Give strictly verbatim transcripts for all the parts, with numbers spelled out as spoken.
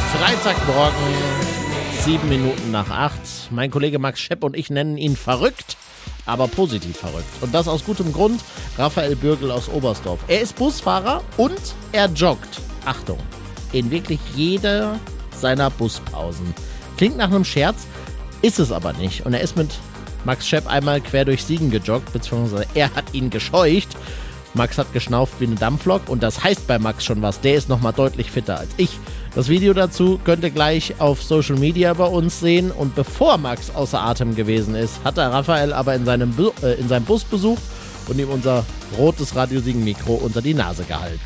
Freitagmorgen, sieben Minuten nach acht. Mein Kollege Max Schepp und ich nennen ihn verrückt, aber positiv verrückt. Und das aus gutem Grund. Raphael Bürgel aus Oberstdorf. Er ist Busfahrer und er joggt. Achtung, in wirklich jeder seiner Buspausen. Klingt nach einem Scherz, ist es aber nicht. Und er ist mit Max Schepp einmal quer durch Siegen gejoggt, beziehungsweise er hat ihn gescheucht. Max hat geschnauft wie eine Dampflok und das heißt bei Max schon was. Der ist nochmal deutlich fitter als ich. Das Video dazu könnt ihr gleich auf Social Media bei uns sehen. Und bevor Max außer Atem gewesen ist, hat er Raphael aber in seinem, Bu- äh, in seinem Bus besucht und ihm unser rotes Radio Siegen Mikro unter die Nase gehalten.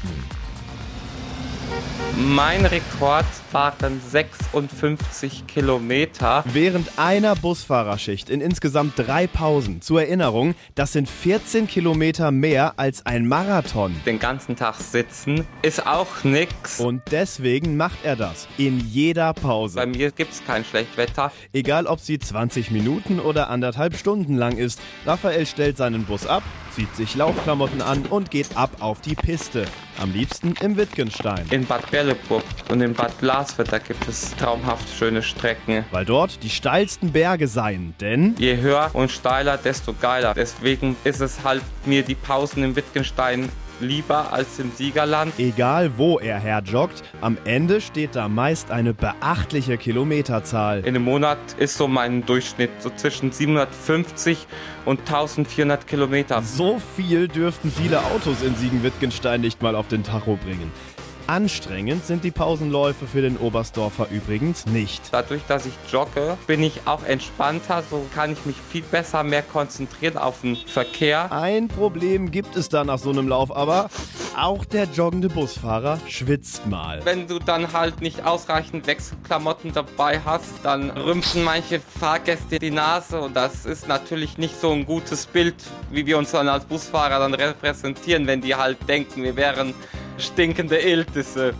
Mein Rekord waren sechsundfünfzig Kilometer. Während einer Busfahrerschicht in insgesamt drei Pausen. Zur Erinnerung, das sind vierzehn Kilometer mehr als ein Marathon. Den ganzen Tag sitzen ist auch nix. Und deswegen macht er das. In jeder Pause. Bei mir gibt's kein Schlechtwetter. Egal ob sie zwanzig Minuten oder anderthalb Stunden lang ist. Raphael stellt seinen Bus ab, zieht sich Laufklamotten an und geht ab auf die Piste. Am liebsten im Wittgenstein. In Bad Berleburg und in Bad Glasfeld, da gibt es traumhaft schöne Strecken. Weil dort die steilsten Berge seien, denn Je höher und steiler, desto geiler. Deswegen ist es halt mir die Pausen im Wittgenstein lieber als im Siegerland. egal wo er herjoggt, am Ende steht da meist eine beachtliche Kilometerzahl. In einem Monat ist so mein Durchschnitt so zwischen siebenhundertfünfzig und eintausendvierhundert Kilometer. So viel dürften viele Autos in Siegen-Wittgenstein nicht mal auf den Tacho bringen. Anstrengend sind die Pausenläufe für den Oberstdorfer übrigens nicht. Dadurch, dass ich jogge, bin ich auch entspannter. So kann ich mich viel besser mehr konzentrieren auf den Verkehr. Ein Problem gibt es da nach so einem Lauf, aber auch der joggende Busfahrer schwitzt mal. Wenn du dann halt nicht ausreichend Wechselklamotten dabei hast, dann rümpfen manche Fahrgäste die Nase und das ist natürlich nicht so ein gutes Bild, wie wir uns dann als Busfahrer dann repräsentieren, wenn die halt denken, wir wären stinkende Iltisse.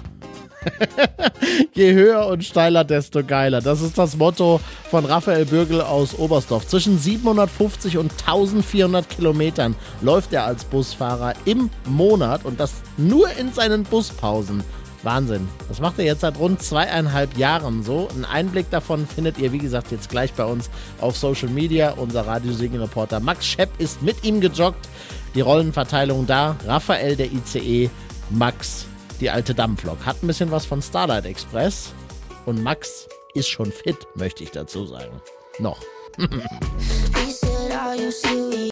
Je höher und steiler, desto geiler. Das ist das Motto von Raphael Bürgel aus Oberstdorf. Zwischen siebenhundertfünfzig und eintausendvierhundert Kilometern läuft er als Busfahrer im Monat und das nur in seinen Buspausen. Wahnsinn. Das macht er jetzt seit rund zweieinhalb Jahren so. Einen Einblick davon findet ihr, wie gesagt, jetzt gleich bei uns auf Social Media. Unser Radio Siegen Reporter Max Schepp ist mit ihm gejoggt. Die Rollenverteilung da. Raphael, der I C E, Max, die alte Dampflok. Hat ein bisschen was von Starlight Express. Und Max ist schon fit, möchte ich dazu sagen. Noch.